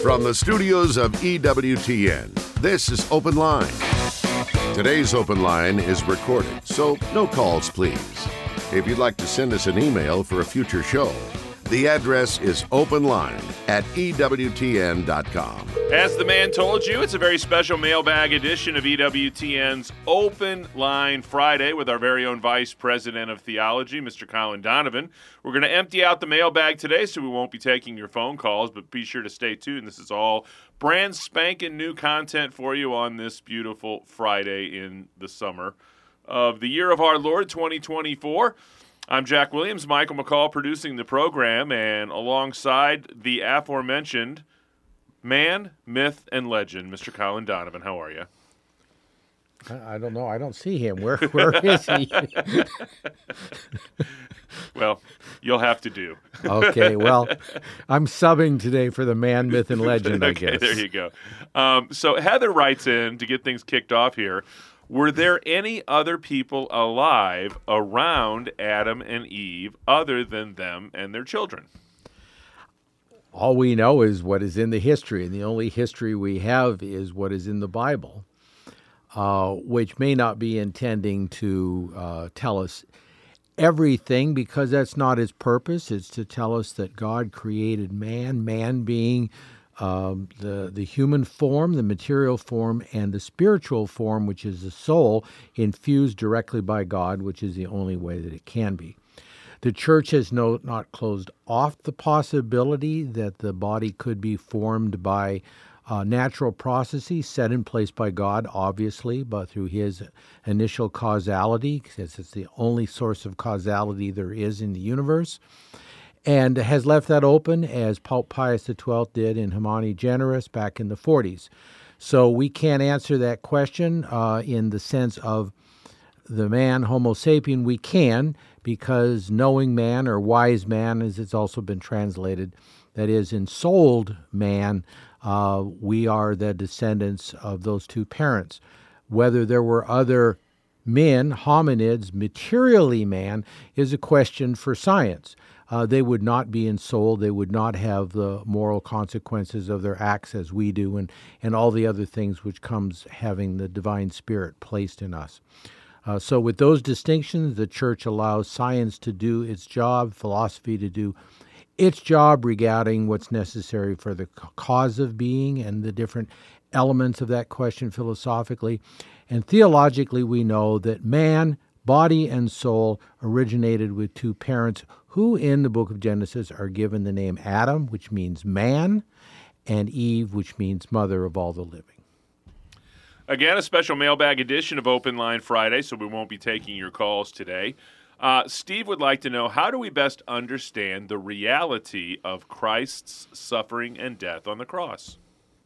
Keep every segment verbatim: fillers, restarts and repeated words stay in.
From the studios of E W T N, this is Open Line. Today's Open Line is recorded, so no calls, please. If you'd like to send us an email for a future show, the address is openline at E W T N dot com. As the man told you, it's a very special mailbag edition of E W T N's Open Line Friday with our very own Vice President of Theology, Mister Colin Donovan. We're going to empty out the mailbag today, so we won't be taking your phone calls, but be sure to stay tuned. This is all brand spanking new content for you on this beautiful Friday in the summer of the year of our Lord, twenty twenty-four. I'm Jack Williams, Michael McCall producing the program, and alongside the aforementioned man, myth, and legend, Mister Colin Donovan. How are you? I, I don't know. I don't see him. Where Where is he? Well, you'll have to do. Okay, well, I'm subbing today for the man, myth, and legend, I okay, guess. There you go. Um, so Heather writes in to get things kicked off here. Were there any other people alive around Adam and Eve other than them and their children? All we know is what is in the history, and the only history we have is what is in the Bible, uh, which may not be intending to uh, tell us everything, because that's not its purpose. It's to tell us that God created man, man being Um, the, the human form, the material form, and the spiritual form, which is the soul, infused directly by God, which is the only way that it can be. The church has no, not closed off the possibility that the body could be formed by uh, natural processes set in place by God, obviously, but through his initial causality, because it's the only source of causality there is in the universe. And has left that open, as Pope Pius the twelfth did in Humani Generis back in the forties. So we can't answer that question uh, in the sense of the man, Homo sapien. We can, because knowing man, or wise man, as it's also been translated, that is, ensouled man, uh, we are the descendants of those two parents. Whether there were other men, hominids, materially man, is a question for science. Uh, they would not be ensouled. They would not have the moral consequences of their acts as we do, and, and all the other things which comes having the divine spirit placed in us. Uh, so with those distinctions, the church allows science to do its job, philosophy to do its job regarding what's necessary for the cause of being and the different elements of that question philosophically. And theologically, we know that man, body and soul, originated with two parents who in the book of Genesis are given the name Adam, which means man, and Eve, which means mother of all the living. Again, a special mailbag edition of Open Line Friday, so we won't be taking your calls today. Uh, Steve would like to know, how do we best understand the reality of Christ's suffering and death on the cross?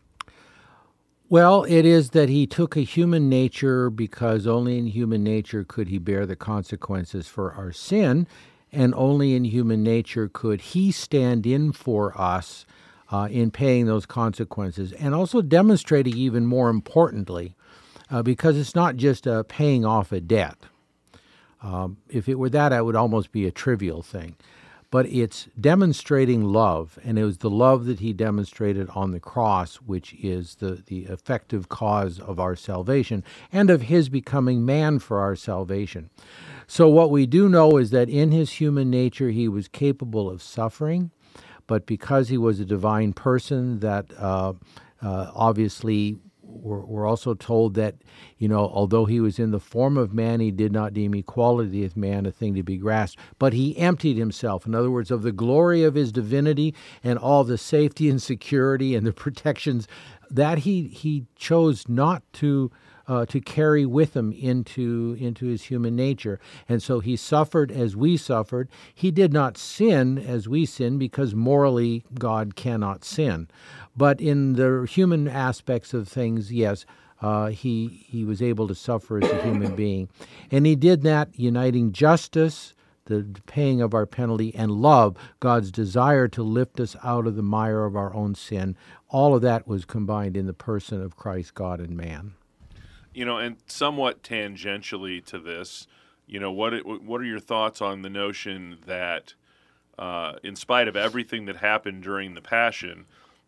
Well, it is that he took a human nature because only in human nature could he bear the consequences for our sin, and only in human nature could he stand in for us uh, in paying those consequences, and also demonstrating, even more importantly, uh, because it's not just uh, paying off a debt. Um, if it were that, it would almost be a trivial thing. But it's demonstrating love, and it was the love that he demonstrated on the cross, which is the, the effective cause of our salvation, and of his becoming man for our salvation. So what we do know is that in his human nature, he was capable of suffering, but because he was a divine person, that uh, uh, obviously we're, we're also told that, you know, although he was in the form of man, he did not deem equality with man a thing to be grasped, but he emptied himself. In other words, of the glory of his divinity and all the safety and security and the protections that he he chose not to uh, to carry with him into into his human nature. And so he suffered as we suffered. He did not sin as we sin, because morally God cannot sin. But in the human aspects of things, yes, uh, he he was able to suffer as a human being. And he did that uniting justice, the paying of our penalty, and love, God's desire to lift us out of the mire of our own sin. All of that was combined in the person of Christ, God and man. You know, and somewhat tangentially to this, you know, what what are your thoughts on the notion that, uh, in spite of everything that happened during the Passion,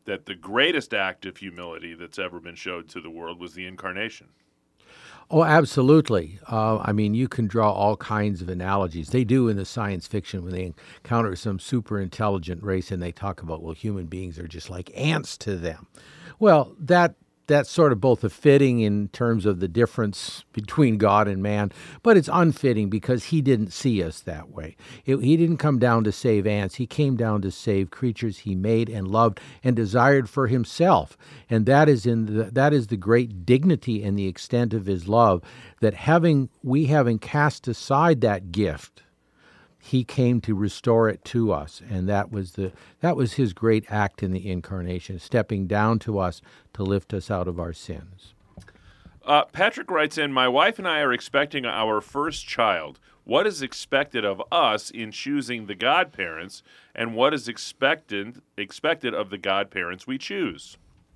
that the greatest act of humility that's ever been showed to the world was the incarnation. Oh, absolutely. Uh, I mean, you can draw all kinds of analogies. They do in the science fiction when they encounter some super intelligent race and they talk about, well, human beings are just like ants to them. Well, that that's sort of both a fitting in terms of the difference between God and man, but it's unfitting because he didn't see us that way. It, he didn't come down to save ants. He came down to save creatures he made and loved and desired for himself. And that is in the, that is the great dignity and the extent of his love, that having we having cast aside that gift, he came to restore it to us, and that was the that was his great act in the incarnation, stepping down to us to lift us out of our sins. Uh, Patrick writes in, my wife and I are expecting our first child. What is expected of us in choosing the godparents, and what is expected expected of the godparents we choose?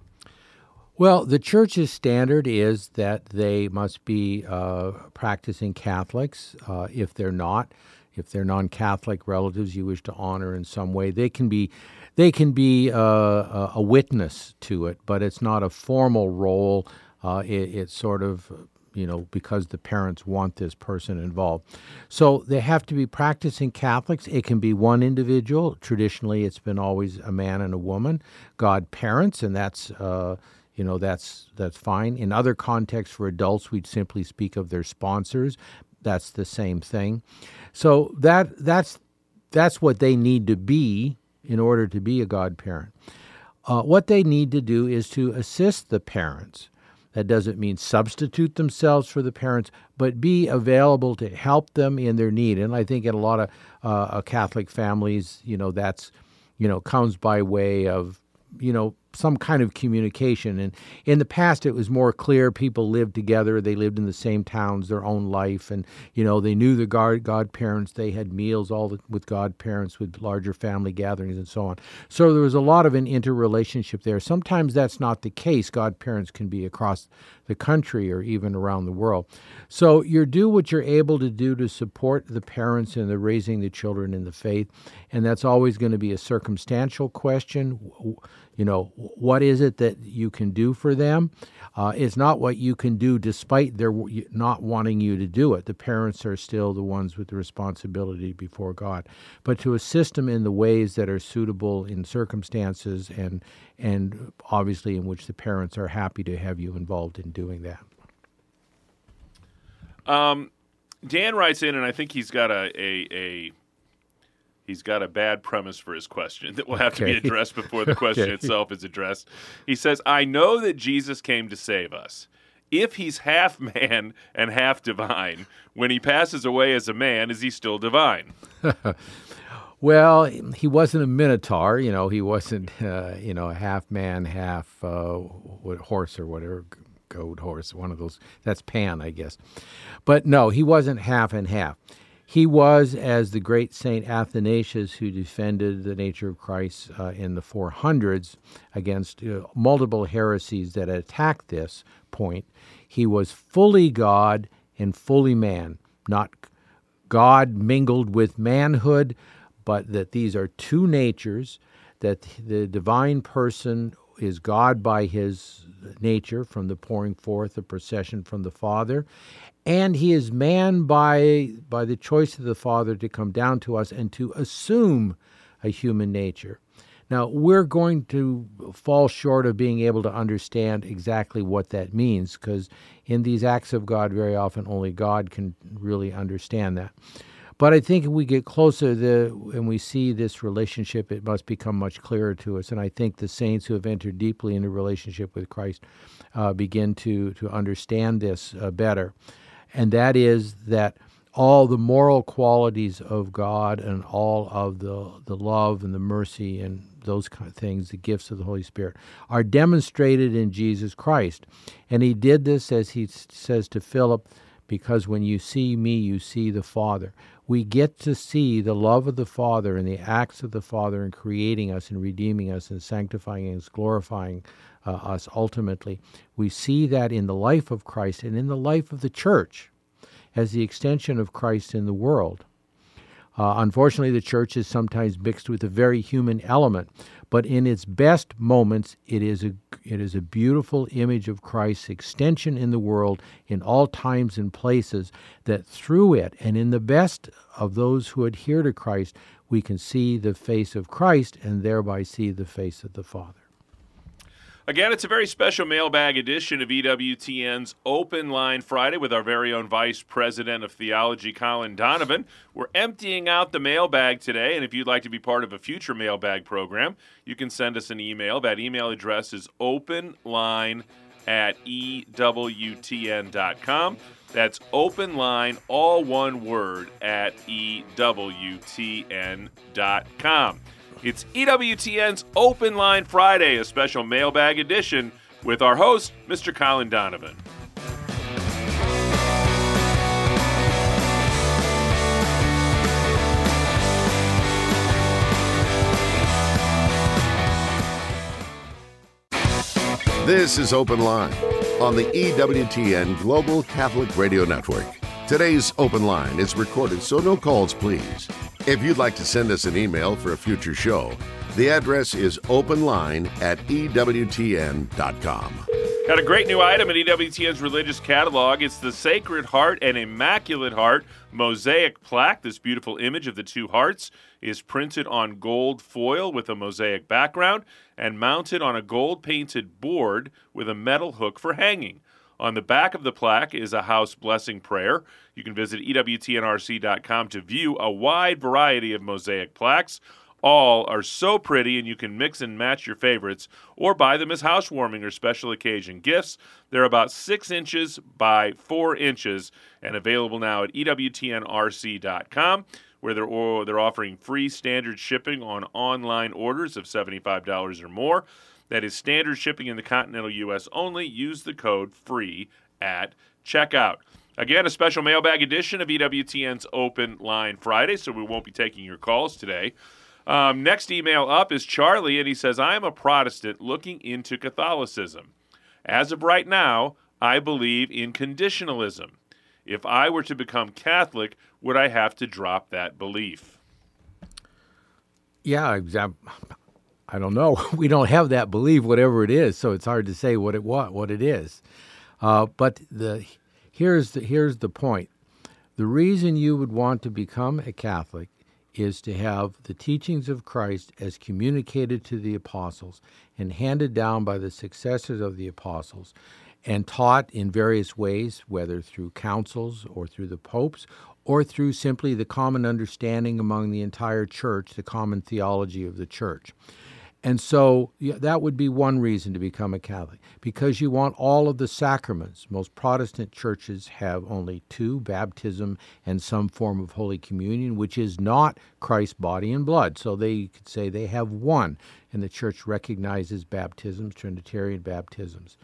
Well, the church's standard is that they must be uh, practicing Catholics. Uh, if they're not, if they're non-Catholic relatives you wish to honor in some way, they can be they can be uh, a witness to it, but it's not a formal role. Uh, it, it's sort of, you know, because the parents want this person involved. So they have to be practicing Catholics. It can be one individual. Traditionally, it's been always a man and a woman, godparents, and that's uh, you know that's that's fine. In other contexts for adults, we'd simply speak of their sponsors. That's the same thing. So that that's that's what they need to be in order to be a godparent. Uh, what they need to do is to assist the parents. That doesn't mean substitute themselves for the parents, but be available to help them in their need. And I think in a lot of uh, Catholic families, you know, that's, you know, comes by way of, you know, some kind of communication. And in the past, it was more clear. People lived together. They lived in the same towns, their own life. And, you know, they knew the god, godparents. They had meals all the, with godparents, with larger family gatherings and so on. So there was a lot of an interrelationship there. Sometimes that's not the case. Godparents can be across the country or even around the world. So you do what you're able to do to support the parents in the raising the children in the faith. And that's always going to be a circumstantial question. You know, what is it that you can do for them? Uh, it's not what you can do despite their not wanting you to do it. The parents are still the ones with the responsibility before God. But to assist them in the ways that are suitable in circumstances and and obviously in which the parents are happy to have you involved in doing that. Um, Dan writes in, and I think he's got a a, a He's got a bad premise for his question that will have okay. to be addressed before the question okay. itself is addressed. He says, I know that Jesus came to save us. If he's half man and half divine, when he passes away as a man, is he still divine? Well, he wasn't a minotaur. You know, he wasn't, uh, you know, a half man, half uh, what, horse or whatever, goat, horse, one of those. That's Pan, I guess. But no, he wasn't half and half. He was, as the great Saint Athanasius, who defended the nature of Christ uh, in the four hundreds against uh, multiple heresies that attacked this point, he was fully God and fully man, not God mingled with manhood, but that these are two natures, that the divine person is God by his nature from the pouring forth of procession from the Father, and he is man by by the choice of the Father to come down to us and to assume a human nature. Now, we're going to fall short of being able to understand exactly what that means, because in these acts of God, very often only God can really understand that. But I think if we get closer the, and we see this relationship, it must become much clearer to us. And I think the saints who have entered deeply into relationship with Christ uh, begin to, to understand this uh, better. And that is that all the moral qualities of God and all of the, the love and the mercy and those kind of things, the gifts of the Holy Spirit, are demonstrated in Jesus Christ. And he did this, as he says to Philip, because when you see me, you see the Father. We get to see the love of the Father and the acts of the Father in creating us and redeeming us and sanctifying us, glorifying uh, us ultimately. We see that in the life of Christ and in the life of the church as the extension of Christ in the world. Uh, unfortunately, the church is sometimes mixed with a very human element, but in its best moments, it is a it is a beautiful image of Christ's extension in the world in all times and places, that through it and in the best of those who adhere to Christ, we can see the face of Christ and thereby see the face of the Father. Again, it's a very special mailbag edition of E W T N's Open Line Friday with our very own Vice President of Theology, Colin Donovan. We're emptying out the mailbag today, and if you'd like to be part of a future mailbag program, you can send us an email. That email address is openline at E W T N dot com. That's openline, all one word, at E W T N dot com. It's E W T N's Open Line Friday, a special mailbag edition with our host, Mister Colin Donovan. This is Open Line on the E W T N Global Catholic Radio Network. Today's Open Line is recorded, so no calls, please. If you'd like to send us an email for a future show, the address is openline at E W T N dot com. Got a great new item at E W T N's religious catalog. It's the Sacred Heart and Immaculate Heart mosaic plaque. This beautiful image of the two hearts is printed on gold foil with a mosaic background and mounted on a gold-painted board with a metal hook for hanging. On the back of the plaque is a house blessing prayer. You can visit E W T N R C dot com to view a wide variety of mosaic plaques. All are so pretty, and you can mix and match your favorites or buy them as housewarming or special occasion gifts. They're about six inches by four inches and available now at E W T N R C dot com, where they're, or they're offering free standard shipping on online orders of seventy-five dollars or more. That is standard shipping in the continental U S only. Use the code FREE at checkout. Again, a special mailbag edition of E W T N's Open Line Friday, so we won't be taking your calls today. Um, next email up is Charlie, and he says, I am a Protestant looking into Catholicism. As of right now, I believe in conditionalism. If I were to become Catholic, would I have to drop that belief? Yeah, exactly. I don't know. We don't have that belief, whatever it is, so it's hard to say what it what what it is. Uh, but the here's the here's the point. The reason you would want to become a Catholic is to have the teachings of Christ as communicated to the apostles and handed down by the successors of the apostles and taught in various ways, whether through councils or through the popes or through simply the common understanding among the entire church, the common theology of the church. And so yeah, that would be one reason to become a Catholic, because you want all of the sacraments. Most Protestant churches have only two, baptism and some form of Holy Communion, which is not Christ's body and blood. So they could say they have one, and the church recognizes baptisms, Trinitarian baptisms.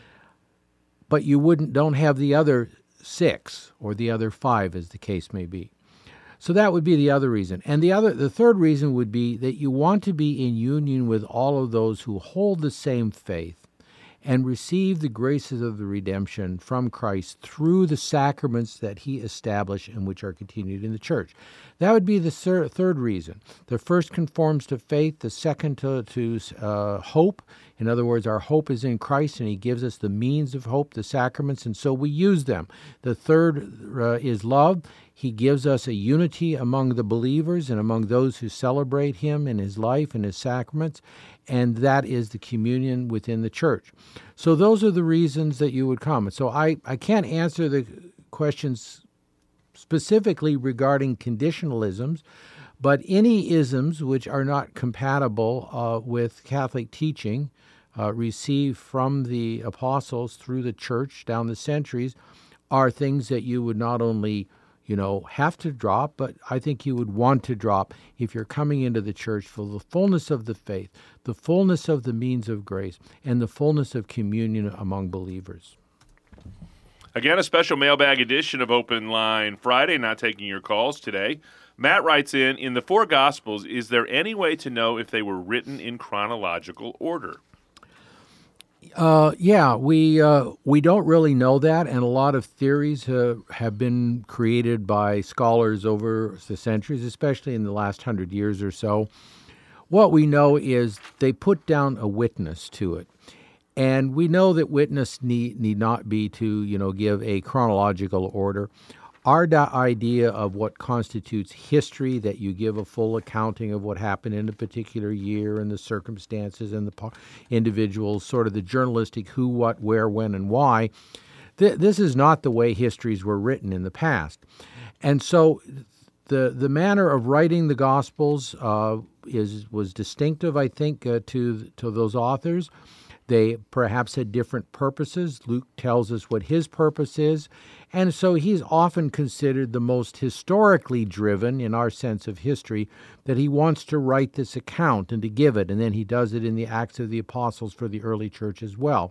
But you wouldn't don't have the other six or the other five, as the case may be. So that would be the other reason. And the other, the third reason would be that you want to be in union with all of those who hold the same faith and receive the graces of the redemption from Christ through the sacraments that he established and which are continued in the church. That would be the thir- third reason. The first conforms to faith, the second to, to uh, hope. In other words, our hope is in Christ, and he gives us the means of hope, the sacraments, and so we use them. The third uh, is love. He gives us a unity among the believers and among those who celebrate him in his life and his sacraments, and that is the communion within the church. So those are the reasons that you would come. So I, I can't answer the questions specifically regarding conditionalisms, but any isms which are not compatible uh, with Catholic teaching uh, received from the apostles through the church down the centuries are things that you would not only you know, have to drop, but I think you would want to drop if you're coming into the church for the fullness of the faith, the fullness of the means of grace, and the fullness of communion among believers. Again, a special mailbag edition of Open Line Friday, not taking your calls today. Matt writes in, in the four Gospels, is there any way to know if they were written in chronological order? Uh, yeah, we uh, we don't really know that, and a lot of theories uh, have been created by scholars over the centuries, especially in the last hundred years or so. What we know is they put down a witness to it, and we know that witness need need not be to you know give a chronological order. Our da- idea of what constitutes history, that you give a full accounting of what happened in a particular year and the circumstances and the po- individuals, sort of the journalistic who, what, where, when, and why, th- this is not the way histories were written in the past. And so the the manner of writing the Gospels uh, is was distinctive, I think, uh, to to those authors. They perhaps had different purposes. Luke tells us what his purpose is, and so he's often considered the most historically driven in our sense of history, that he wants to write this account and to give it, and then he does it in the Acts of the Apostles for the early church as well.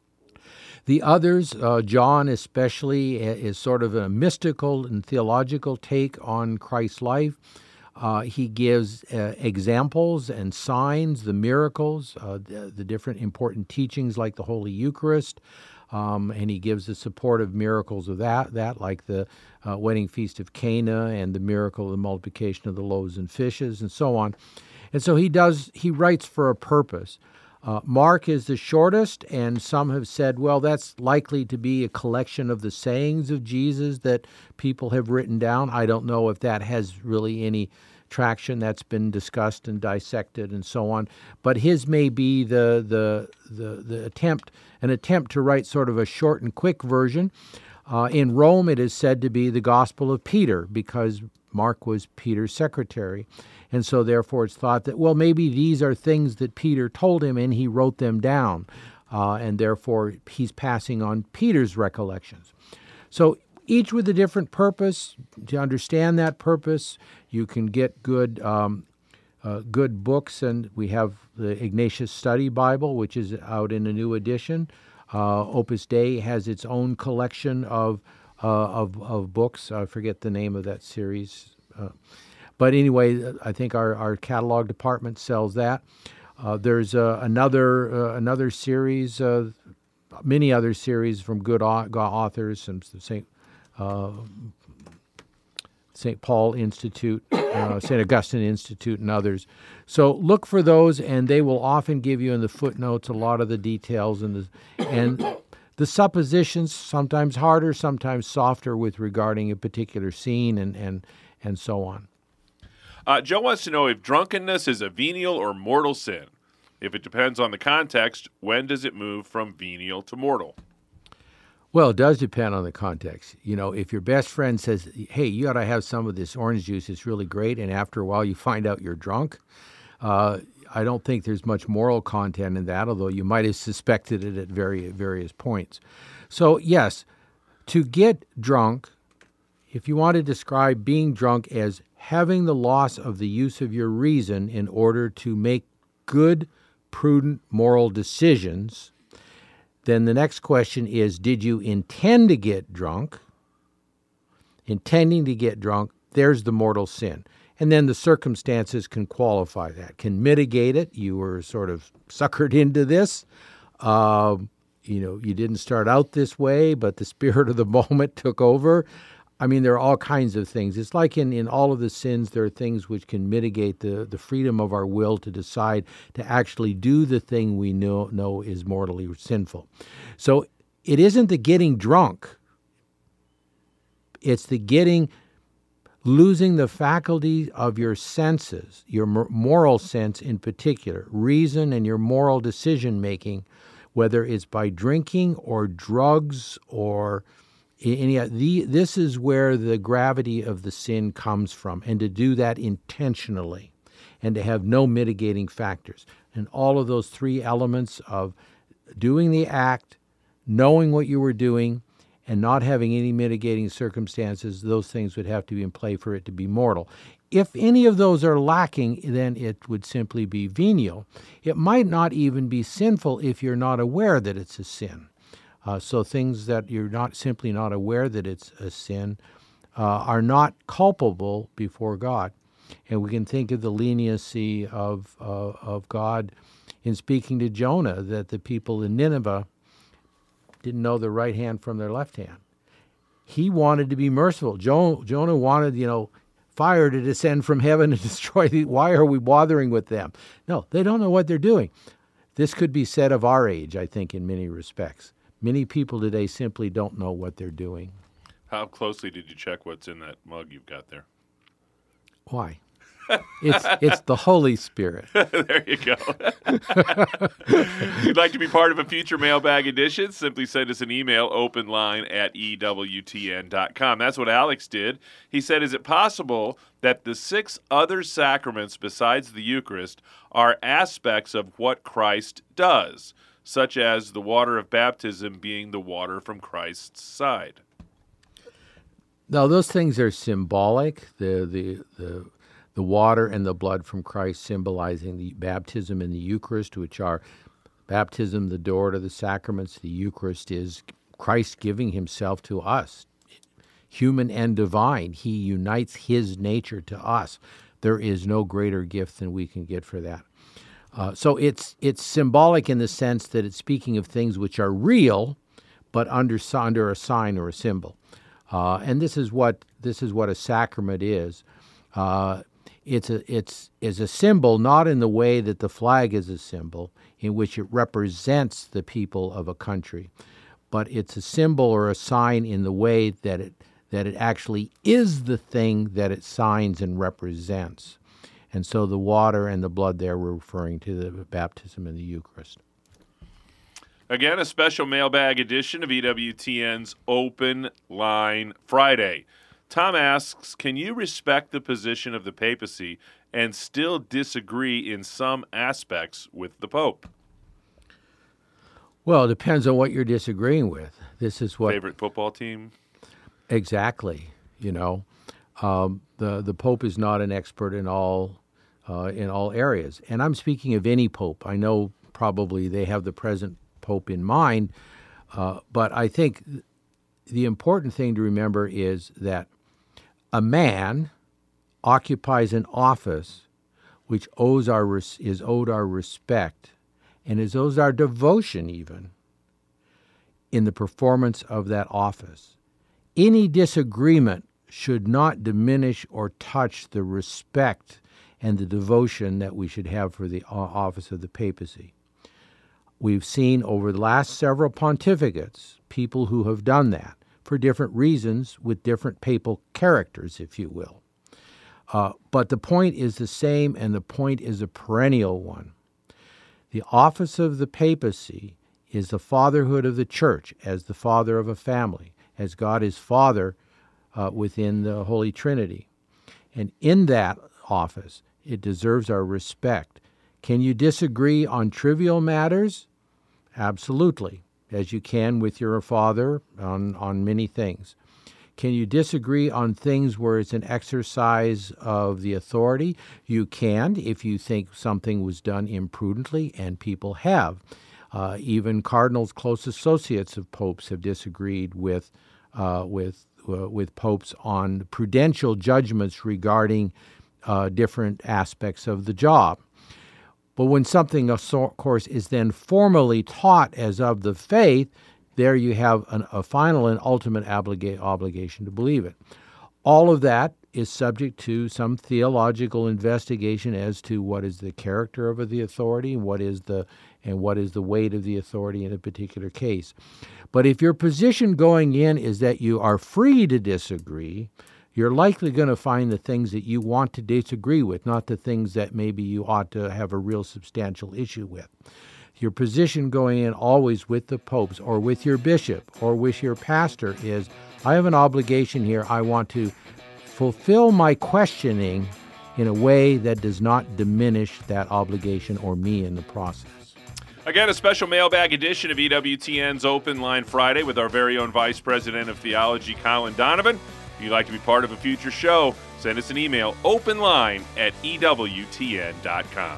The others, uh, John especially, is sort of a mystical and theological take on Christ's life. Uh, he gives uh, examples and signs, the miracles, uh, the, the different important teachings like the Holy Eucharist, um, and he gives the supportive miracles of that, that like the uh, wedding feast of Cana and the miracle of the multiplication of the loaves and fishes and so on. And so he does, he writes for a purpose. Uh, Mark is the shortest, and some have said, well, that's likely to be a collection of the sayings of Jesus that people have written down. I don't know if that has really any traction. That's been discussed and dissected and so on. But his may be the the the, the attempt, an attempt to write sort of a short and quick version. Uh, in Rome, it is said to be the Gospel of Peter, because Mark was Peter's secretary. And so therefore it's thought that, well, maybe these are things that Peter told him and he wrote them down. Uh, and therefore he's passing on Peter's recollections. So each with a different purpose. To understand that purpose, you can get good um, uh, good books. And we have the Ignatius Study Bible, which is out in a new edition. Uh, Opus Dei has its own collection of uh, of, of books. I forget the name of that series. Uh, but anyway, I think our, our catalog department sells that. Uh, there's uh, another uh, another series, uh, many other series from good authors, some Saint uh, Saint Paul Institute, uh, Saint Augustine Institute, and others. So look for those, and they will often give you in the footnotes a lot of the details and the and the suppositions. Sometimes harder, sometimes softer, with regarding a particular scene and and and so on. Uh, Joe wants to know if drunkenness is a venial or mortal sin. If it depends on the context, when does it move from venial to mortal? Well, it does depend on the context. You know, if your best friend says, hey, you ought to have some of this orange juice, it's really great, and after a while you find out you're drunk, uh, I don't think there's much moral content in that, although you might have suspected it at very, various points. So, yes, to get drunk, if you want to describe being drunk as having the loss of the use of your reason in order to make good, prudent, moral decisions, then the next question is, did you intend to get drunk? Intending to get drunk, there's the mortal sin. And then the circumstances can qualify that, can mitigate it. You were sort of suckered into this. Uh, you know, you didn't start out this way, but the spirit of the moment took over. I mean, there are all kinds of things. It's like in, in all of the sins, there are things which can mitigate the, the freedom of our will to decide to actually do the thing we know, know is mortally sinful. So it isn't the getting drunk. It's the getting, losing the faculty of your senses, your moral sense in particular, reason and your moral decision-making, whether it's by drinking or drugs or any, the, this is where the gravity of the sin comes from, and to do that intentionally and to have no mitigating factors. And all of those three elements of doing the act, knowing what you were doing, and not having any mitigating circumstances, those things would have to be in play for it to be mortal. If any of those are lacking, then it would simply be venial. It might not even be sinful if you're not aware that it's a sin. Uh, so things that you're not simply not aware that it's a sin uh, are not culpable before God. And we can think of the leniency of uh, of God in speaking to Jonah that the people in Nineveh didn't know their right hand from their left hand. He wanted to be merciful. Jo- Jonah wanted, you know, fire to descend from heaven and destroy the, why are we bothering with them? No, they don't know what they're doing. This could be said of our age, I think, in many respects. Many people today simply don't know what they're doing. How closely did you check what's in that mug you've got there? Why? It's it's the Holy Spirit. There you go. If you'd like to be part of a future mailbag edition, simply send us an email, openline at E W T N dot com. That's what Alex did. He said, is it possible that the six other sacraments besides the Eucharist are aspects of what Christ does, such as the water of baptism being the water from Christ's side? No, those things are symbolic. The the the the water and the blood from Christ symbolizing the baptism and the Eucharist, which are baptism, the door to the sacraments. The Eucharist is Christ giving himself to us, human and divine. He unites his nature to us. There is no greater gift than we can get for that. Uh, so it's it's symbolic in the sense that it's speaking of things which are real, but under under a sign or a symbol. Uh, and this is what this is what a sacrament is. Uh, it's a it's is a symbol, not in the way that the flag is a symbol, in which it represents the people of a country, but it's a symbol or a sign in the way that it that it actually is the thing that it signs and represents. And so the water and the blood there were referring to the baptism and the Eucharist. Again, a special mailbag edition of E W T N's Open Line Friday. Tom asks, can you respect the position of the papacy and still disagree in some aspects with the Pope? Well, it depends on what you're disagreeing with. This is what... Favorite football team? Exactly. You know, um, the, the Pope is not an expert in all, uh, in all areas. And I'm speaking of any Pope. I know probably they have the present Pope in mind, uh, but I think the important thing to remember is that a man occupies an office which owes our res- is owed our respect and is owes our devotion even in the performance of that office. Any disagreement should not diminish or touch the respect and the devotion that we should have for the office of the papacy. We've seen over the last several pontificates people who have done that for different reasons with different papal characters, if you will. Uh, but the point is the same, and the point is a perennial one. The office of the papacy is the fatherhood of the church as the father of a family, as God is Father uh, within the Holy Trinity. And in that office, it deserves our respect. Can you disagree on trivial matters? Absolutely, as you can with your father on, on many things. Can you disagree on things where it's an exercise of the authority? You can if you think something was done imprudently, and people have. Uh, even cardinals, close associates of popes, have disagreed with uh, with uh, with popes on prudential judgments regarding uh, different aspects of the job. But when something, of course, is then formally taught as of the faith, there you have an, a final and ultimate obliga- obligation to believe it. All of that is subject to some theological investigation as to what is the character of the authority and what is the and what is the weight of the authority in a particular case. But if your position going in is that you are free to disagree, you're likely going to find the things that you want to disagree with, not the things that maybe you ought to have a real substantial issue with. Your position going in always with the popes or with your bishop or with your pastor is, I have an obligation here. I want to fulfill my questioning in a way that does not diminish that obligation or me in the process. Again, a special mailbag edition of E W T N's Open Line Friday with our very own Vice President of Theology, Colin Donovan. If you'd like to be part of a future show, send us an email, openline at E W T N dot com.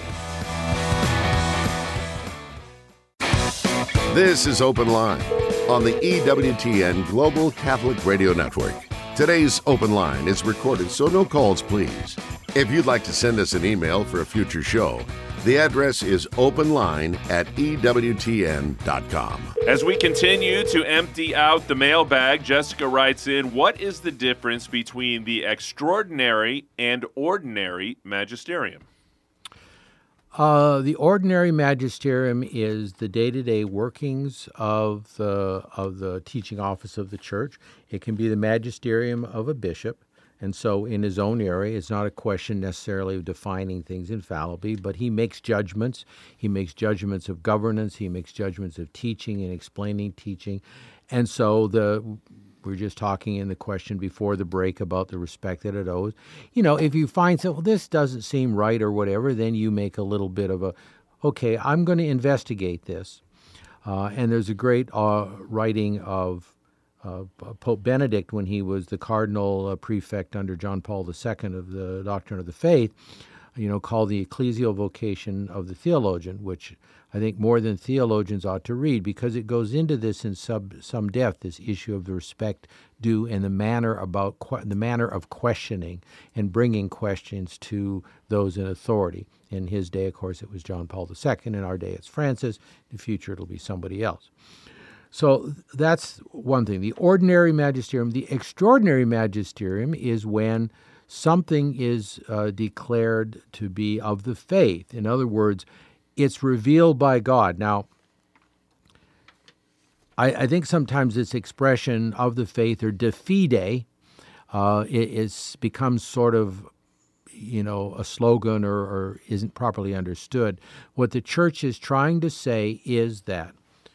This is Open Line on the E W T N Global Catholic Radio Network. Today's Open Line is recorded, so no calls, please. If you'd like to send us an email for a future show, The address is openline at E W T N dot com. As we continue to empty out the mailbag, Jessica writes in, what is the difference between the extraordinary and ordinary magisterium? Uh, the ordinary magisterium is the day-to-day workings of the of the teaching office of the church. It can be the magisterium of a bishop, and so in his own area, it's not a question necessarily of defining things infallibly, but he makes judgments. He makes judgments of governance. He makes judgments of teaching and explaining teaching, and so the. We were just talking in the question before the break about the respect that it owes. You know, if you find that, well, this doesn't seem right or whatever, then you make a little bit of a, okay, I'm going to investigate this. Uh, and there's a great uh, writing of uh, Pope Benedict when he was the cardinal uh, prefect under John Paul the Second of the Doctrine of the Faith, you know, called The Ecclesial Vocation of the Theologian, which I think more than theologians ought to read, because it goes into this in sub, some depth, this issue of the respect due and the manner about que- the manner of questioning and bringing questions to those in authority. In his day, of course, it was John Paul the Second. In our day, it's Francis. In the future, it'll be somebody else. So that's one thing. The ordinary magisterium. The extraordinary magisterium is when something is uh, declared to be of the faith. In other words, it's revealed by God. Now, I, I think sometimes this expression of the faith or de fide uh, it, it's becomes sort of, you know, a slogan or, or isn't properly understood. What the church is trying to say is that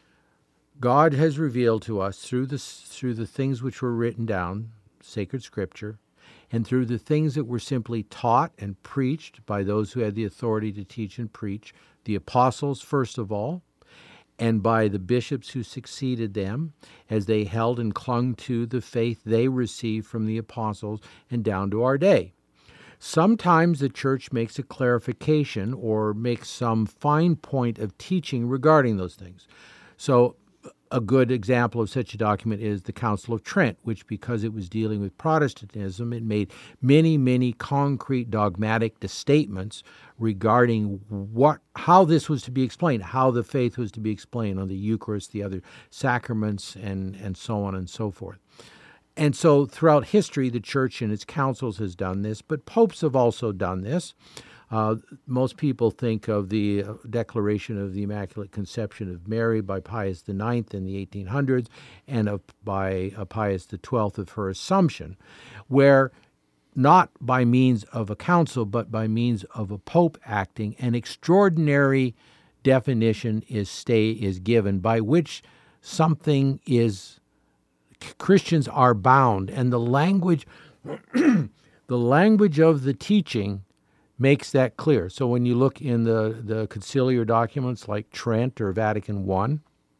God has revealed to us through the, through the things which were written down, sacred scripture, and through the things that were simply taught and preached by those who had the authority to teach and preach, the apostles first of all, and by the bishops who succeeded them as they held and clung to the faith they received from the apostles and down to our day. Sometimes the church makes a clarification or makes some fine point of teaching regarding those things. So a good example of such a document is the Council of Trent, which, because it was dealing with Protestantism, it made many, many concrete dogmatic statements regarding what, how this was to be explained, how the faith was to be explained on the Eucharist, the other sacraments, and, and so on and so forth. And so throughout history, the church and its councils has done this, but popes have also done this. Uh, most people think of the Declaration of the Immaculate Conception of Mary by Pius the Ninth in the eighteen hundreds and of, by uh, Pius the Twelfth of her Assumption, where not by means of a council, but by means of a pope acting, an extraordinary definition is stay is given by which something is, Christians are bound, and the language, the language of the teaching makes that clear. So when you look in the, the conciliar documents like Trent or Vatican One,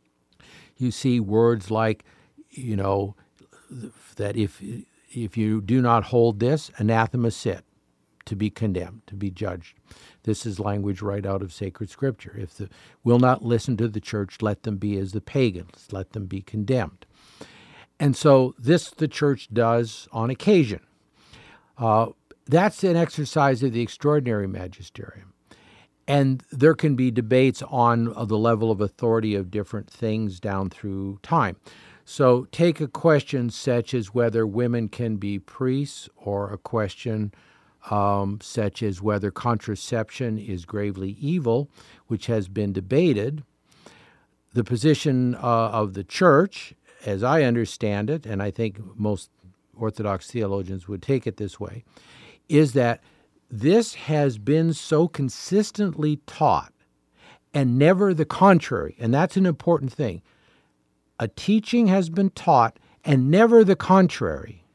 you see words like, you know, that if if you do not hold this, anathema sit, to be condemned, to be judged. This is language right out of sacred scripture. If the will not listen to the church, let them be as the pagans, let them be condemned. And so this the church does on occasion. Uh, That's an exercise of the extraordinary magisterium. And there can be debates on uh, the level of authority of different things down through time. So take a question such as whether women can be priests, or a question um, such as whether contraception is gravely evil, which has been debated. The position uh, of the church, as I understand it, and I think most Orthodox theologians would take it this way, is that this has been so consistently taught and never the contrary. And that's an important thing. A teaching has been taught and never the contrary.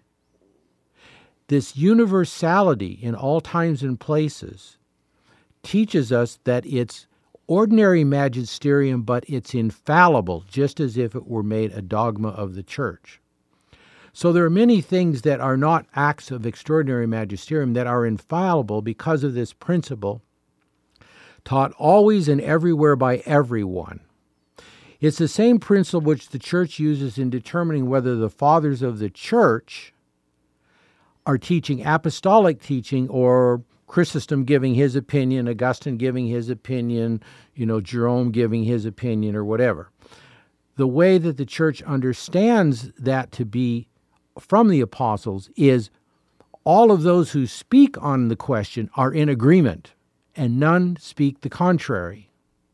This universality in all times and places teaches us that it's ordinary magisterium, but it's infallible, just as if it were made a dogma of the church. So there are many things that are not acts of extraordinary magisterium that are infallible because of this principle, taught always and everywhere by everyone. It's the same principle which the church uses in determining whether the fathers of the church are teaching apostolic teaching or Chrysostom giving his opinion, Augustine giving his opinion, you know, Jerome giving his opinion or whatever. The way that the church understands that to be from the apostles is all of those who speak on the question are in agreement, and none speak the contrary.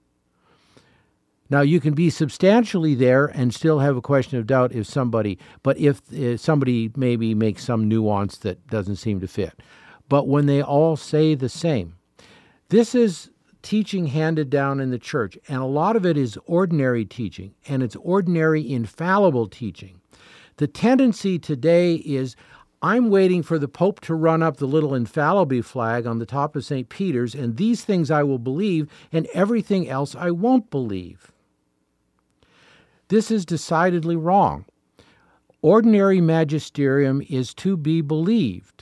Now, you can be substantially there and still have a question of doubt if somebody, but if, if somebody maybe makes some nuance that doesn't seem to fit. But when they all say the same, this is teaching handed down in the church, and a lot of it is ordinary teaching, and it's ordinary infallible teaching. The tendency today is, I'm waiting for the Pope to run up the little infallible flag on the top of Saint Peter's, and these things I will believe, and everything else I won't believe. This is decidedly wrong. Ordinary magisterium is to be believed.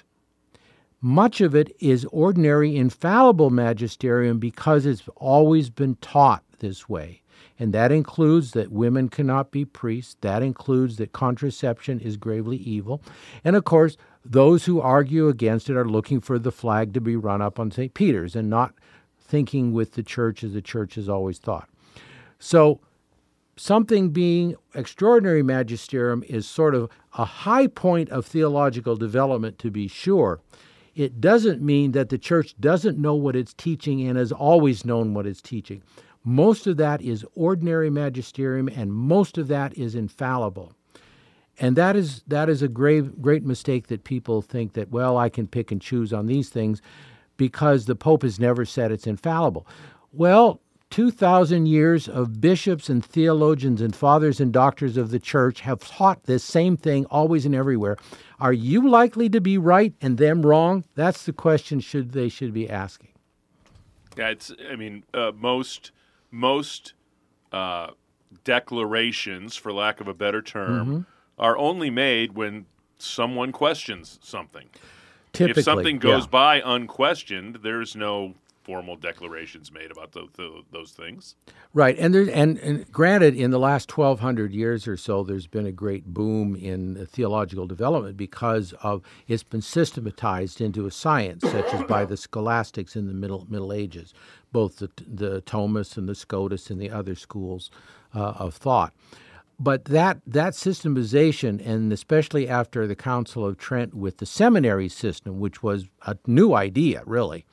Much of it is ordinary infallible magisterium because it's always been taught this way. And that includes that women cannot be priests. That includes that contraception is gravely evil. And of course, those who argue against it are looking for the flag to be run up on Saint Peter's and not thinking with the church as the church has always thought. So something being extraordinary magisterium is sort of a high point of theological development, to be sure. It doesn't mean that the church doesn't know what it's teaching and has always known what it's teaching. Most of that is ordinary magisterium, and most of that is infallible. And that is that is a grave, great mistake that people think that, well, I can pick and choose on these things because the Pope has never said it's infallible. Well, two thousand years of bishops and theologians and fathers and doctors of the church have taught this same thing always and everywhere. Are you likely to be right and them wrong? That's the question should they should be asking. Yeah, it's. I mean, uh, most most uh, declarations, for lack of a better term, mm-hmm. are only made when someone questions something. Typically, if something goes yeah. by unquestioned, there's no formal declarations made about the, the, those things. Right, and there, and, and granted, in the last twelve hundred years or so, there's been a great boom in theological development because of it's been systematized into a science, such as by the scholastics in the Middle Middle Ages, both the the Thomists and the Scotus and the other schools uh, of thought. But that that systemization, and especially after the Council of Trent with the seminary system, which was a new idea, really.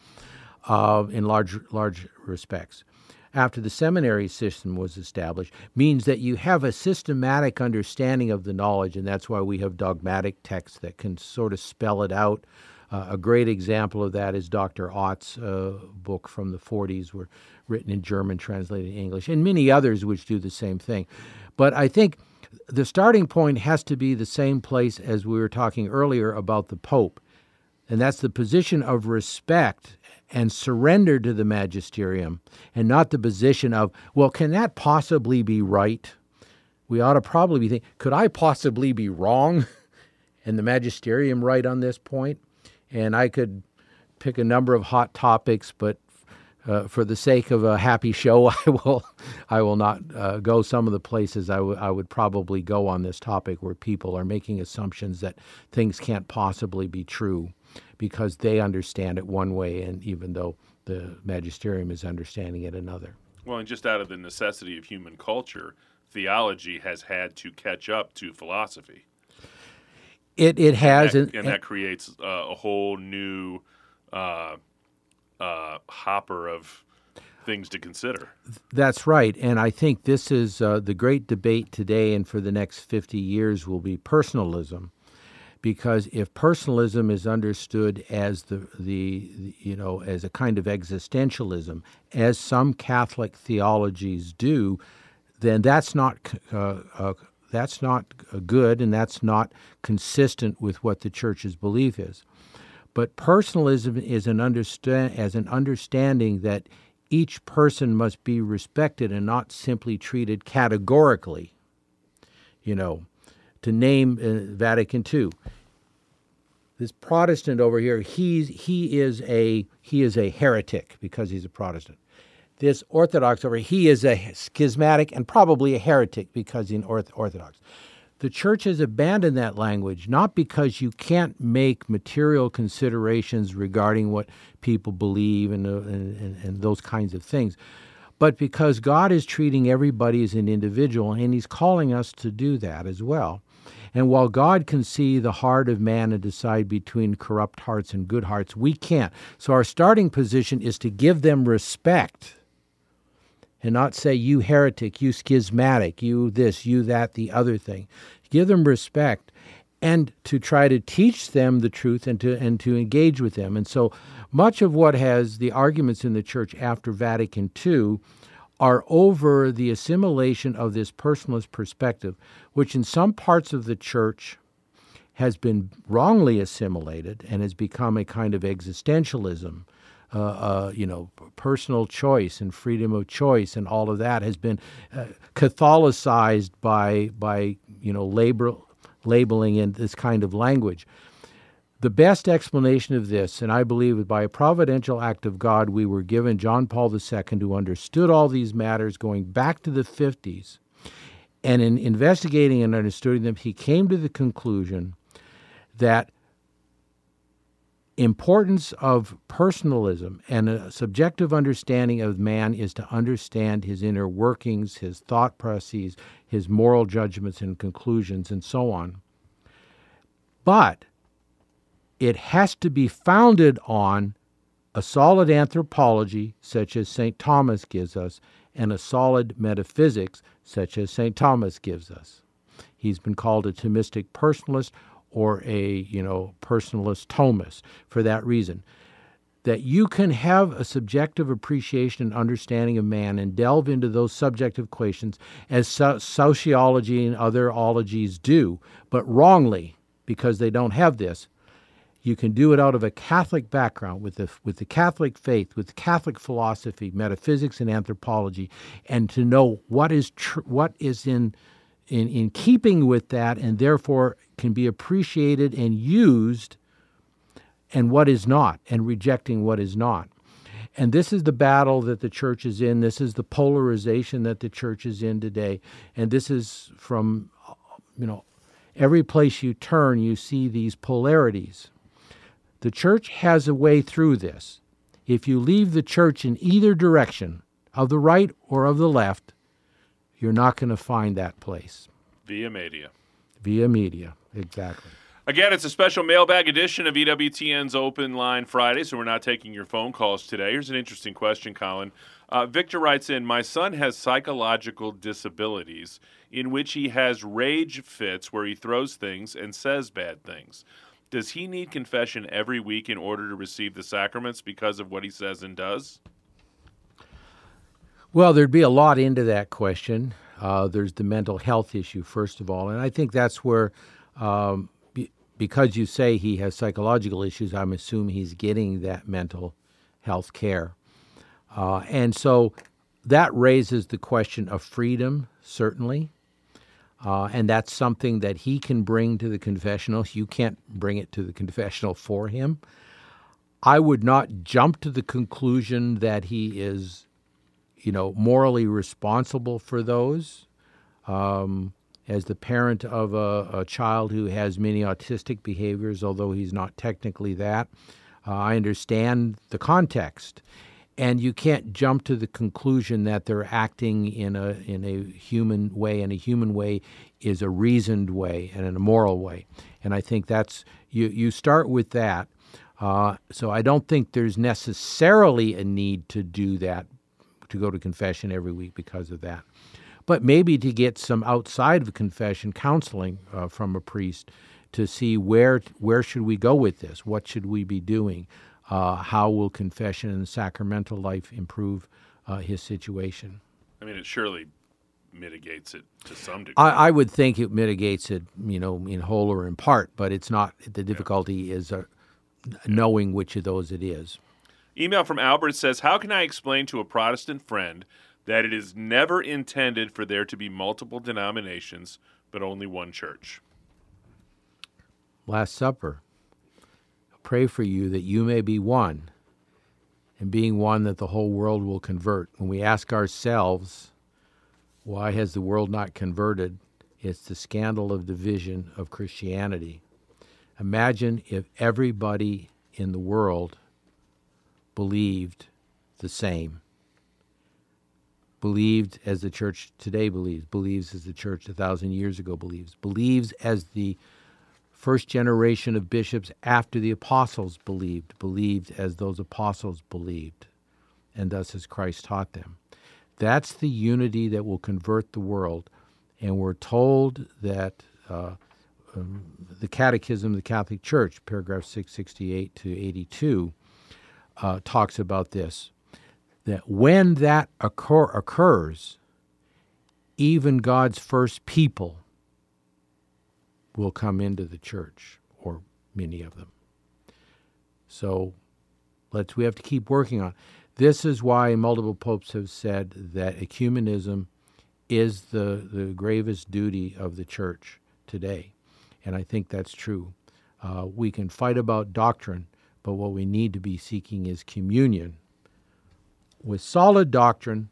Uh, in large large respects. After the seminary system was established, means that you have a systematic understanding of the knowledge, and that's why we have dogmatic texts that can sort of spell it out. Uh, a great example of that is Doctor Ott's uh, book from the forties, were written in German, translated in English, and many others which do the same thing. But I think the starting point has to be the same place as we were talking earlier about the Pope, and that's the position of respect and surrender to the magisterium, and not the position of, well, can that possibly be right? We ought to probably be thinking, could I possibly be wrong and the magisterium right on this point? And I could pick a number of hot topics, but uh, for the sake of a happy show, I will I will not uh, go some of the places I, w- I would probably go on this topic where people are making assumptions that things can't possibly be true, because they understand it one way, and even though the magisterium is understanding it another. Well, and just out of the necessity of human culture, theology has had to catch up to philosophy. It it has, and that, and, and that creates uh, a whole new uh, uh, hopper of things to consider. That's right, and I think this is uh, the great debate today, and for the next fifty years will be personalism. Because if personalism is understood as the, the, the, you know, as a kind of existentialism, as some Catholic theologies do, then that's not uh, uh, that's not good, and that's not consistent with what the Church's belief is. But personalism is an understand as an understanding that each person must be respected and not simply treated categorically. You know. To name uh, Vatican Two, this Protestant over here, he's he is a he is a heretic because he's a Protestant. This Orthodox over here, he is a schismatic and probably a heretic because he's an orth- Orthodox. The church has abandoned that language, not because you can't make material considerations regarding what people believe and, uh, and, and those kinds of things, but because God is treating everybody as an individual, and he's calling us to do that as well. And while God can see the heart of man and decide between corrupt hearts and good hearts, we can't. So our starting position is to give them respect and not say, you heretic, you schismatic, you this, you that, the other thing. Give them respect and to try to teach them the truth and to and to engage with them. And so much of what has the arguments in the church after Vatican Two are over the assimilation of this personalist perspective, which in some parts of the church has been wrongly assimilated and has become a kind of existentialism. Uh, uh, you know, personal choice and freedom of choice and all of that has been uh, Catholicized by, by you know, label, labeling in this kind of language. The best explanation of this, and I believe by a providential act of God, we were given John Paul the Second, who understood all these matters going back to the fifties. And in investigating and understanding them, he came to the conclusion that importance of personalism and a subjective understanding of man is to understand his inner workings, his thought processes, his moral judgments and conclusions, and so on. But it has to be founded on a solid anthropology, such as Saint Thomas gives us, and a solid metaphysics, such as Saint Thomas gives us. He's been called a Thomistic personalist or a, you know, personalist Thomist for that reason. That you can have a subjective appreciation and understanding of man and delve into those subjective questions as so- sociology and other ologies do, but wrongly, because they don't have this. You can do it out of a Catholic background with the, with the Catholic faith, with Catholic philosophy, metaphysics, and anthropology, and to know what is tr- what is in, in in keeping with that, and therefore can be appreciated and used, and what is not, and rejecting what is not. And this is the battle that the church is in. This is the polarization that the church is in today. And this is from, you know, every place you turn, you see these polarities. The church has a way through this. If you leave the church in either direction, of the right or of the left, you're not going to find that place. Via media. Via media, exactly. Again, it's a special mailbag edition of E W T N's Open Line Friday, so we're not taking your phone calls today. Here's an interesting question, Colin. Uh, Victor writes in, my son has psychological disabilities in which he has rage fits where he throws things and says bad things. Does he need confession every week in order to receive the sacraments because of what he says and does? Well, there'd be a lot into that question. Uh, there's the mental health issue, first of all, and I think that's where, um, be, because you say he has psychological issues, I'm assuming he's getting that mental health care. Uh, and so that raises the question of freedom, certainly. Uh, and that's something that he can bring to the confessional. You can't bring it to the confessional for him. I would not jump to the conclusion that he is, you know, morally responsible for those. Um, as the parent of a, a child who has many autistic behaviors, although he's not technically that, uh, I understand the context. And you can't jump to the conclusion that they're acting in a in a human way, and a human way is a reasoned way and in a moral way. And I think that's, you, you start with that. Uh, so I don't think there's necessarily a need to do that, to go to confession every week because of that. But maybe to get some outside of confession counseling uh, from a priest to see where where should we go with this? What should we be doing? Uh, how will confession and sacramental life improve uh, his situation? I mean, it surely mitigates it to some degree. I, I would think it mitigates it, you know, in whole or in part, but it's not. The difficulty yeah. is uh, knowing which of those it is. Email from Albert says, how can I explain to a Protestant friend that it is never intended for there to be multiple denominations, but only one church? Last Supper. Pray for you that you may be one, and being one that the whole world will convert. When we ask ourselves, why has the world not converted? It's the scandal of division of Christianity. Imagine if everybody in the world believed the same, believed as the church today believes, believes as the church a thousand years ago believes, believes as the first generation of bishops after the apostles believed, believed as those apostles believed, and thus as Christ taught them. That's the unity that will convert the world. And we're told that uh, um, the Catechism of the Catholic Church, paragraph six sixty-eight to eighty-two, uh, talks about this, that when that occur- occurs, even God's first people will come into the church, or many of them. So let's we have to keep working on it. This is why multiple popes have said that ecumenism is the, the gravest duty of the church today. And I think that's true. Uh, we can fight about doctrine, but what we need to be seeking is communion with solid doctrine,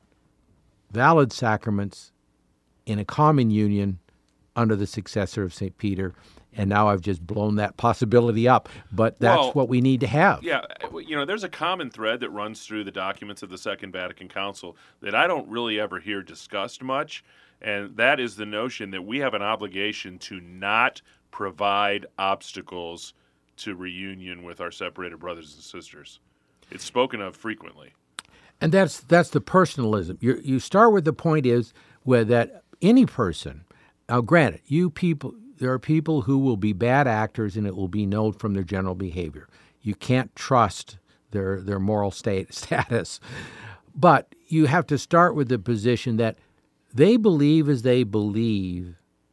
valid sacraments, in a common union under the successor of Saint Peter. And now I've just blown that possibility up, but that's well, what we need to have. Yeah, you know, there's a common thread that runs through the documents of the Second Vatican Council that I don't really ever hear discussed much, and that is the notion that we have an obligation to not provide obstacles to reunion with our separated brothers and sisters. It's spoken of frequently. And that's that's the personalism. You you start with the point is where that any person, now granted, you people, there are people who will be bad actors and it will be known from their general behavior. You can't trust their their moral state status. But you have to start with the position that they believe as they believe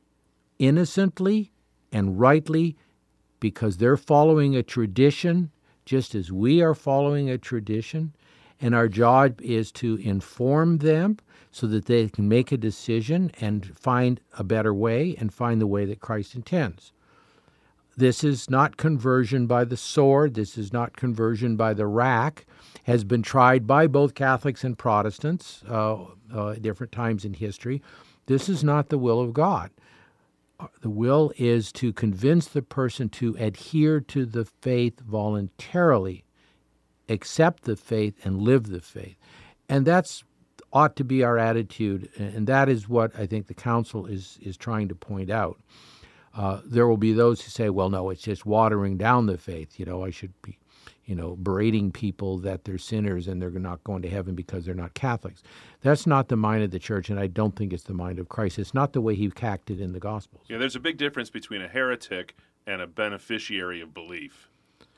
innocently and rightly because they're following a tradition just as we are following a tradition. And our job is to inform them so that they can make a decision and find a better way and find the way that Christ intends. This is not conversion by the sword. This is not conversion by the rack. Has been tried by both Catholics and Protestants uh, uh, at different times in history. This is not the will of God. The will is to convince the person to adhere to the faith voluntarily, accept the faith, and live the faith. And that's ought to be our attitude, and that is what I think the Council is is trying to point out. Uh, there will be those who say, well, no, it's just watering down the faith. You know, I should be, you know, berating people that they're sinners and they're not going to heaven because they're not Catholics. That's not the mind of the Church, and I don't think it's the mind of Christ. It's not the way he acted in the Gospels. Yeah, there's a big difference between a heretic and a beneficiary of belief.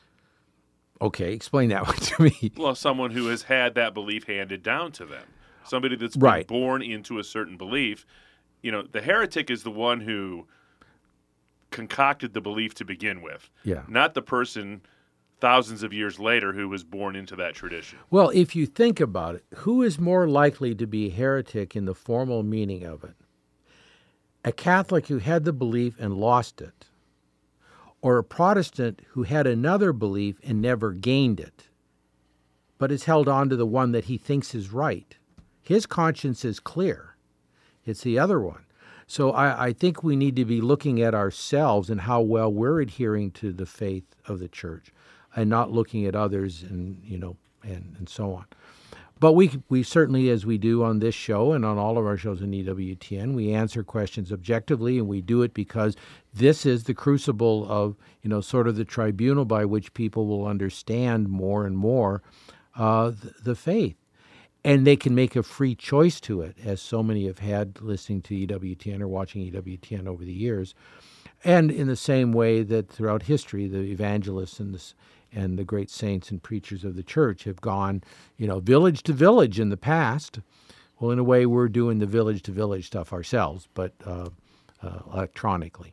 Okay, explain that one to me. Well, someone who has had that belief handed down to them. Somebody that's been right. born into a certain belief. You know, the heretic is the one who concocted the belief to begin with. Yeah. Not the person thousands of years later who was born into that tradition. Well, if you think about it, who is more likely to be a heretic in the formal meaning of it? A Catholic who had the belief and lost it, or a Protestant who had another belief and never gained it, but has held on to the one that he thinks is right. His conscience is clear. It's the other one. So I, I think we need to be looking at ourselves and how well we're adhering to the faith of the Church, and not looking at others and you know and, and so on. But we we certainly, as we do on this show and on all of our shows in E W T N, we answer questions objectively, and we do it because this is the crucible of, you know, sort of the tribunal by which people will understand more and more uh, the, the faith. And they can make a free choice to it, as so many have had listening to E W T N or watching E W T N over the years. And in the same way that throughout history, the evangelists and the and the great saints and preachers of the Church have gone, you know, village to village in the past. Well, in a way, we're doing the village to village stuff ourselves, but uh, uh, electronically.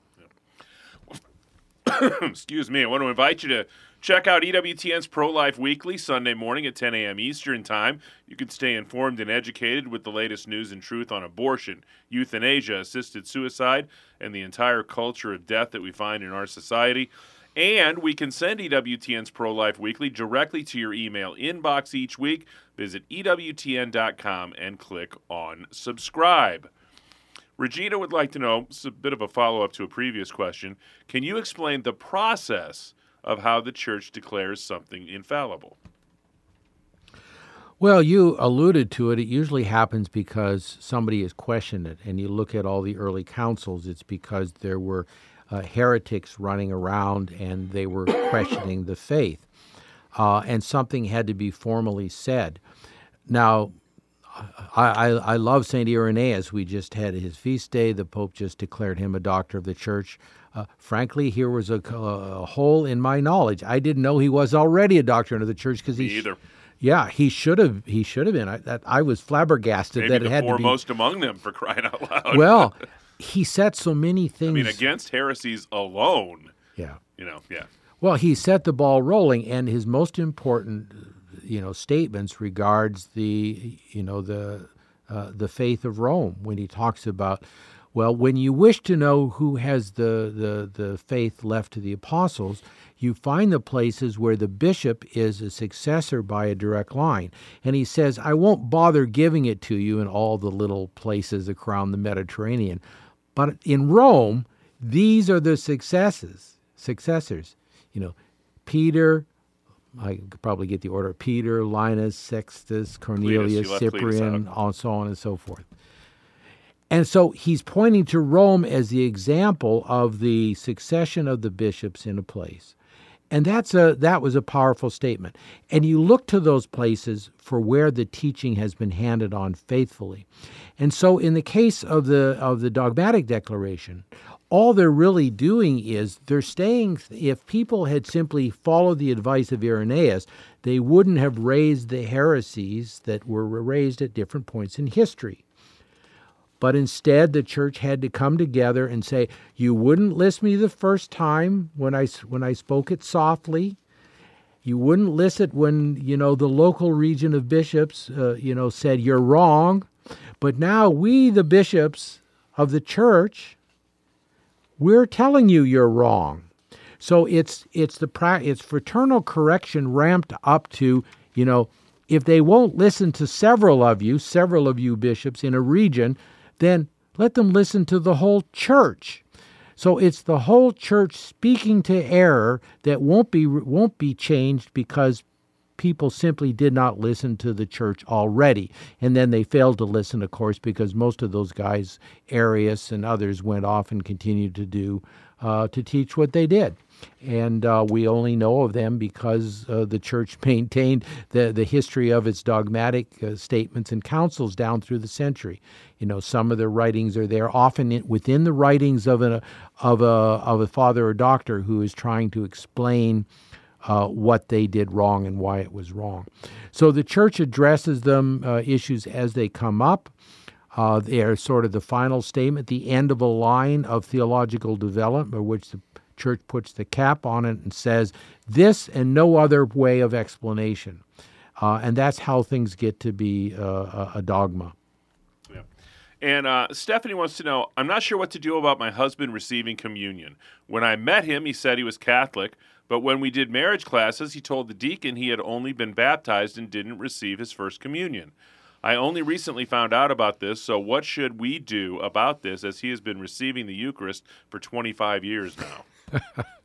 Excuse me. I want to invite you to check out E W T N's Pro-Life Weekly, Sunday morning at ten a.m. Eastern Time. You can stay informed and educated with the latest news and truth on abortion, euthanasia, assisted suicide, and the entire culture of death that we find in our society. And we can send E W T N's Pro-Life Weekly directly to your email inbox each week. Visit E W T N dot com and click on subscribe. Regina would like to know, it's a bit of a follow-up to a previous question, can you explain the process of how the church declares something infallible? Well, you alluded to it. It usually happens because somebody has questioned it. And you look at all the early councils, it's because there were uh, heretics running around and they were questioning the faith. Uh, and something had to be formally said. Now, I, I, I love Saint Irenaeus. We just had his feast day. The Pope just declared him a doctor of the church. Uh, frankly, here was a, a hole in my knowledge. I didn't know he was already a doctor of the church because he. Me either. Yeah, he should have. He should have been. I, that, I was flabbergasted Maybe that the it had to be. foremost among them, for crying out loud. Well, he said so many things. I mean, against heresies alone. Yeah. You know, yeah. Well, he set the ball rolling, and his most important, you know, statements regards the, you know, the uh, the faith of Rome when he talks about, well, when you wish to know who has the, the, the faith left to the apostles, you find the places where the bishop is a successor by a direct line. And he says, I won't bother giving it to you in all the little places around the Mediterranean. But in Rome, these are the successes, successors. You know, Peter, I could probably get the order, Peter, Linus, Sextus, Cornelius, Cletus, Cyprian, and so on and so forth. And so he's pointing to Rome as the example of the succession of the bishops in a place. And that's a that was a powerful statement. And you look to those places for where the teaching has been handed on faithfully. And so in the case of the of the dogmatic declaration, all they're really doing is they're staying, if people had simply followed the advice of Irenaeus, they wouldn't have raised the heresies that were raised at different points in history. But instead, the church had to come together and say, you wouldn't listen to me the first time when I, when I spoke it softly. You wouldn't listen when, you know, the local region of bishops, uh, you know, said you're wrong. But now we, the bishops of the church, we're telling you you're wrong. So it's it's the it's fraternal correction ramped up to, you know, if they won't listen to several of you, several of you bishops in a region, then let them listen to the whole church. So it's the whole church speaking to error that won't be won't be changed because people simply did not listen to the church already. And then they failed to listen, of course, because most of those guys, Arius and others, went off and continued to do, uh, to teach what they did. And uh, we only know of them because uh, the church maintained the, the history of its dogmatic uh, statements and councils down through the century. You know, some of their writings are there, often in, within the writings of a, of a of a father or doctor who is trying to explain Uh, what they did wrong and why it was wrong. So the church addresses them uh, issues as they come up. Uh, they are sort of the final statement, the end of a line of theological development, which the church puts the cap on it and says, this and no other way of explanation. Uh, and that's how things get to be uh, a dogma. Yeah. And uh, Stephanie wants to know, I'm not sure what to do about my husband receiving communion. When I met him, he said he was Catholic, but when we did marriage classes, he told the deacon he had only been baptized and didn't receive his first communion. I only recently found out about this, so what should we do about this as he has been receiving the Eucharist for twenty-five years now?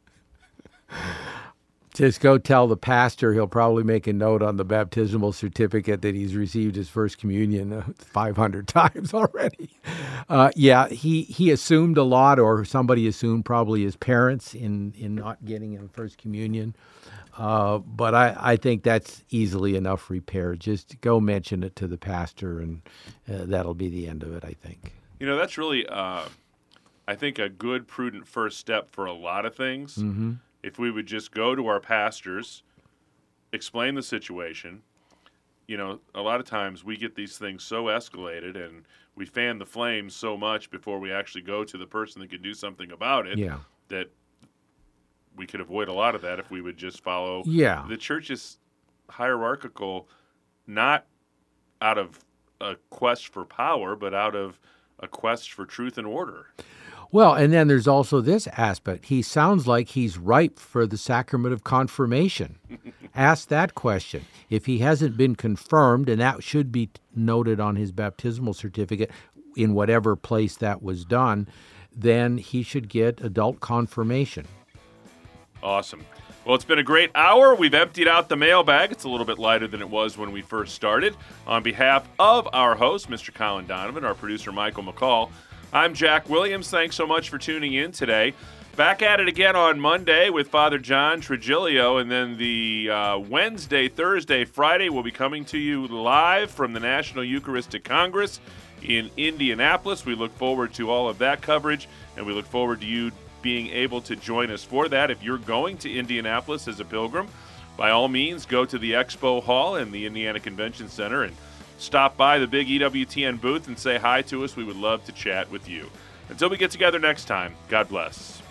Just go tell the pastor. He'll probably make a note on the baptismal certificate that he's received his first communion five hundred times already. Uh, yeah, he, he assumed a lot, or somebody assumed probably his parents in, in not getting him first communion. Uh, but I, I think that's easily enough repair. Just go mention it to the pastor, and uh, that'll be the end of it, I think. You know, that's really, uh, I think, a good, prudent first step for a lot of things. Mm-hmm. If we would just go to our pastors, explain the situation. You know, a lot of times we get these things so escalated and we fan the flames so much before we actually go to the person that can do something about it, yeah. that we could avoid a lot of that if we would just follow. Yeah. The church is hierarchical, not out of a quest for power, but out of a quest for truth and order. Well, and then there's also this aspect. He sounds like he's ripe for the sacrament of confirmation. Ask that question. If he hasn't been confirmed, and that should be noted on his baptismal certificate, in whatever place that was done, then he should get adult confirmation. Awesome. Well, it's been a great hour. We've emptied out the mailbag. It's a little bit lighter than it was when we first started. On behalf of our host, Mister Colin Donovan, our producer, Michael McCall, I'm Jack Williams. Thanks so much for tuning in today. Back at it again on Monday with Father John Trigilio, and then the uh, Wednesday, Thursday, Friday, we'll be coming to you live from the National Eucharistic Congress in Indianapolis. We look forward to all of that coverage, and we look forward to you being able to join us for that. If you're going to Indianapolis as a pilgrim, by all means, go to the Expo Hall in the Indiana Convention Center and stop by the big E W T N booth and say hi to us. We would love to chat with you. Until we get together next time, God bless.